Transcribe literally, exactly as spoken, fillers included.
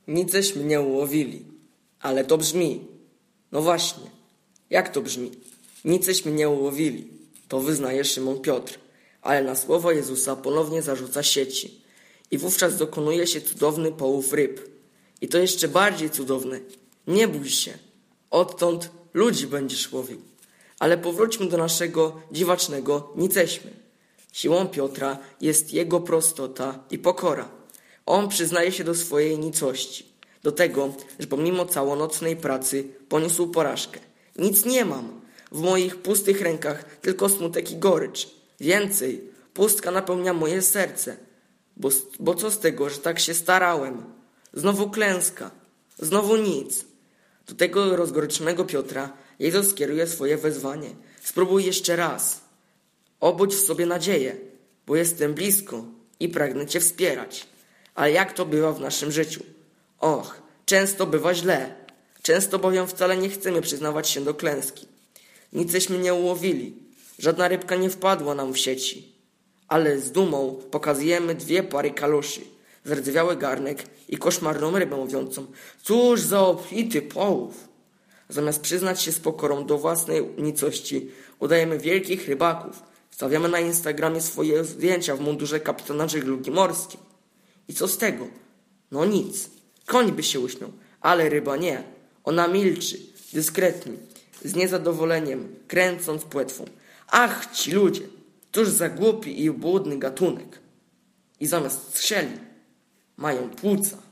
Niceś mnie ułowili. Ale to brzmi. No właśnie. Jak to brzmi? Niceś mnie ułowili. To wyznaje Szymon Piotr. Ale na słowo Jezusa ponownie zarzuca sieci. I wówczas dokonuje się cudowny połów ryb. I to jeszcze bardziej cudowne. Nie bój się. Odtąd ludzi będziesz łowił. Ale powróćmy do naszego dziwacznego Niceśmy. Siłą Piotra jest jego prostota i pokora. On przyznaje się do swojej nicości. Do tego, że pomimo całonocnej pracy poniósł porażkę. Nic nie mam. W moich pustych rękach tylko smutek i gorycz. Więcej, pustka napełnia moje serce. Bo, bo co z tego, że tak się starałem? Znowu klęska. Znowu nic. Do tego rozgoryczonego Piotra Jezus kieruje swoje wezwanie. Spróbuj jeszcze raz. Obudź w sobie nadzieję, bo jestem blisko i pragnę Cię wspierać. Ale jak to bywa w naszym życiu? Och, często bywa źle. Często bowiem wcale nie chcemy przyznawać się do klęski. Niceśmy nie ułowili. Żadna rybka nie wpadła nam w sieci. Ale z dumą pokazujemy dwie pary kaloszy, zardzewiały garnek i koszmarną rybę mówiącą: cóż za obfity połów! Zamiast przyznać się z pokorą do własnej nicości, udajemy wielkich rybaków. Wstawiamy na Instagramie swoje zdjęcia w mundurze kapitana żeglugi morskiej. I co z tego? No nic. Koń by się uśmiał, ale ryba nie. Ona milczy, dyskretnie, z niezadowoleniem, kręcąc płetwą. Ach, ci ludzie! Cóż za głupi i obłudny gatunek! I zamiast strzeli mają płuca.